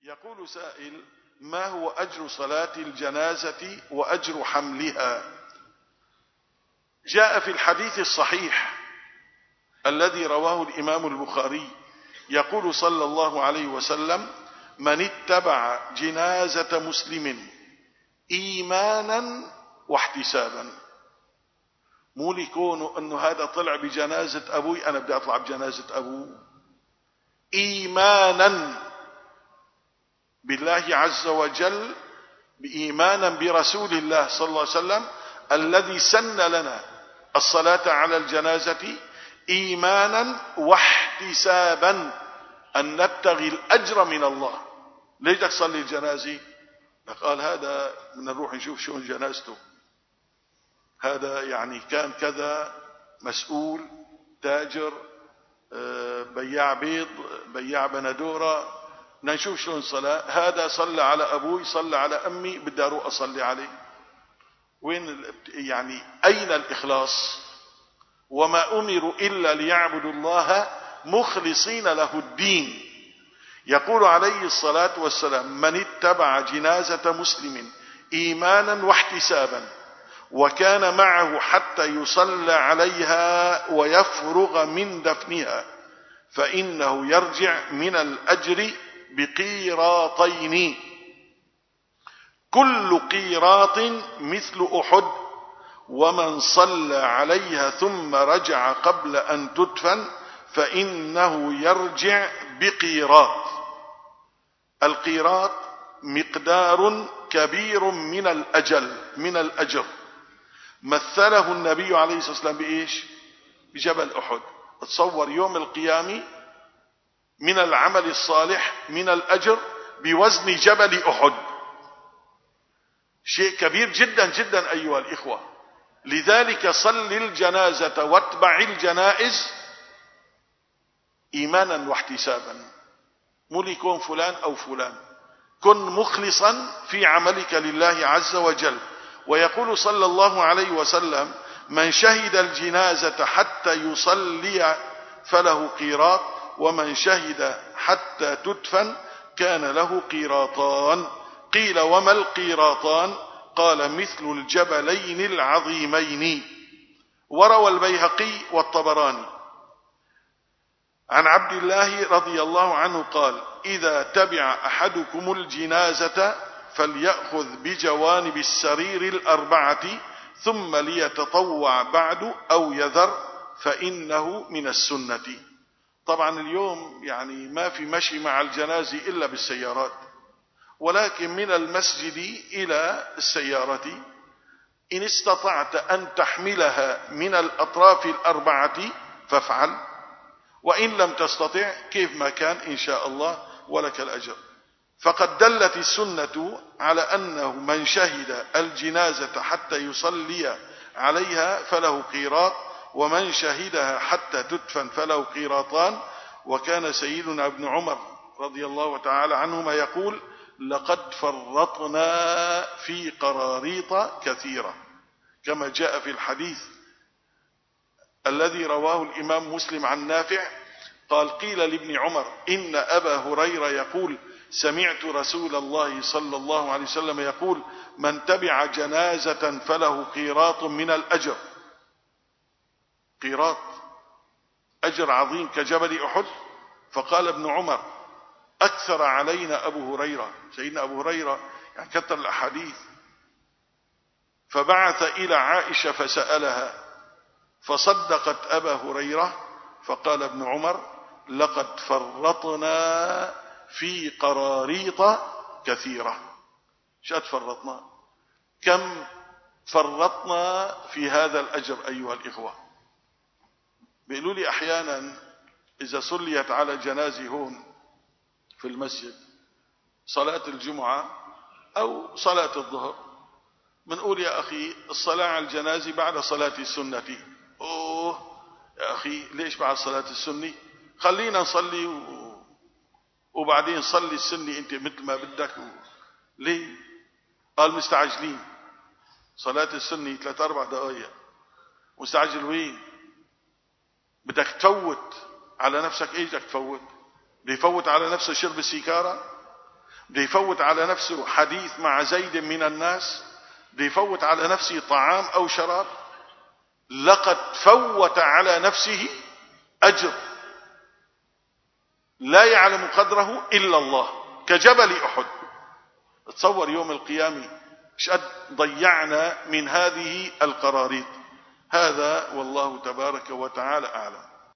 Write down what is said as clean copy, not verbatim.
يقول سائل: ما هو أجر صلاة الجنازة وأجر حملها؟ جاء في الحديث الصحيح الذي رواه الإمام البخاري يقول صلى الله عليه وسلم: من اتبع جنازة مسلم إيمانا واحتسابا. مو ليكونوا أنه هذا طلع بجنازة أبوي أنا بدي أطلع بجنازة أبوه. إيمانا بالله عز وجل، بإيمانا برسول الله صلى الله عليه وسلم الذي سن لنا الصلاة على الجنازة، إيمانا واحتسابا أن نبتغي الأجر من الله. ليش بدك تصلي الجنازة؟ قال هذا بدنا نروح نشوف شو جنازته، هذا يعني كان كذا، مسؤول، تاجر، بياع بيض، بياع بندورة، بدنا نشوف شلون صلاة. هذا صلى على أبوي، صلى على أمي، بدي أروح أصلي عليه. وين يعني أين الإخلاص؟ وما أمروا إلا ليعبدوا الله مخلصين له الدين. يقول عليه الصلاة والسلام: من اتبع جنازة مسلم إيمانا واحتسابا وكان معه حتى يصلى عليها ويفرغ من دفنها فإنه يرجع من الأجر بقيراطين، كل قيراط مثل أحد، ومن صلى عليها ثم رجع قبل أن تدفن فإنه يرجع بقيراط. القيراط مقدار كبير من الأجر. مثله النبي عليه الصلاة والسلام بإيش؟ بجبل أحد. تصور يوم القيامة من العمل الصالح من الأجر بوزن جبل أحد، شيء كبير جدا جدا أيها الإخوة. لذلك صل الجنازة واتبع الجنائز إيمانا واحتسابا، مو ليكون فلان أو فلان. كن مخلصا في عملك لله عز وجل. ويقول صلى الله عليه وسلم: من شهد الجنازة حتى يصلي فله قيراط، ومن شهد حتى تدفن كان له قيراطان. قيل: وما القيراطان؟ قال: مثل الجبلين العظيمين. وروى البيهقي والطبراني عن عبد الله رضي الله عنه قال: إذا تبع أحدكم الجنازة فليأخذ بجوانب السرير الأربعة ثم ليتطوع بعد أو يذر فإنه من السنة. طبعا اليوم يعني ما في مشي مع الجنازة إلا بالسيارات، ولكن من المسجد إلى السيارة إن استطعت أن تحملها من الأطراف الأربعة فافعل، وإن لم تستطع كيف ما كان إن شاء الله ولك الأجر. فقد دلت السنة على أنه من شهد الجنازة حتى يصلي عليها فله قيراط، ومن شهدها حتى تدفن فله قيراطان. وكان سيدنا ابن عمر رضي الله تعالى عنهما يقول: لقد فرطنا في قراريط كثيرة، كما جاء في الحديث الذي رواه الإمام مسلم عن نافع قال: قيل لابن عمر: إن أبا هريرة يقول: سمعت رسول الله صلى الله عليه وسلم يقول: من تبع جنازة فله قيراط من الأجر. قيراط أجر عظيم كجبل أحد. فقال ابن عمر: أكثر علينا أبو هريرة. سيدنا أبو هريرة يعني كثر الأحاديث. فبعث إلى عائشة فسألها فصدقت أبا هريرة. فقال ابن عمر: لقد فرطنا في قراريط كثيرة. شو فرطنا؟ كم فرطنا في هذا الأجر أيها الإخوة؟ بيقولوا لي أحيانا إذا صليت على جنازة هون في المسجد صلاة الجمعة أو صلاة الظهر، منقول: يا أخي الصلاة على الجنازة بعد صلاة السنة. أوه يا أخي ليش بعد صلاة السنة؟ خلينا نصلي وبعدين صلي السنة أنت مثل ما بدك. ليه؟ قال: مستعجلين. صلاة السنة 3-4 دقائق. مستعجل وين؟ بدك تفوت على نفسك. ايش بدك تفوت؟ بيفوت على نفسه شرب السيكارة؟ بده يفوت على نفسه حديث مع زيد من الناس، بده يفوت على نفسه طعام أو شراب. لقد فوت على نفسه أجر لا يعلم قدره إلا الله، كجبل أحد. تصور يوم القيامة ايش قد ضيعنا من هذه القراريط. هذا والله تبارك وتعالى أعلم.